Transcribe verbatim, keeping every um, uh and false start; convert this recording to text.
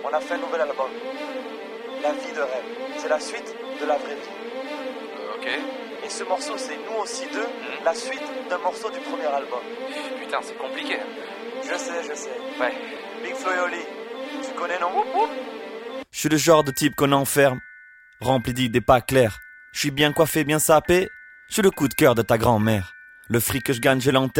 on a fait un nouvel album. La vie de rêve. C'est la suite de la vraie vie. Euh, ok. Et ce morceau, c'est nous aussi deux, Mmh. la suite d'un morceau du premier album. Putain, c'est compliqué. Je sais, je sais. Ouais. Big Flo et Oli, tu connais, non? Je suis le genre de type qu'on enferme, rempli d'idées pas claires. Je suis bien coiffé, bien sapé. Je suis le coup de cœur de ta grand-mère. Le fric que je gagne, je l'enterre.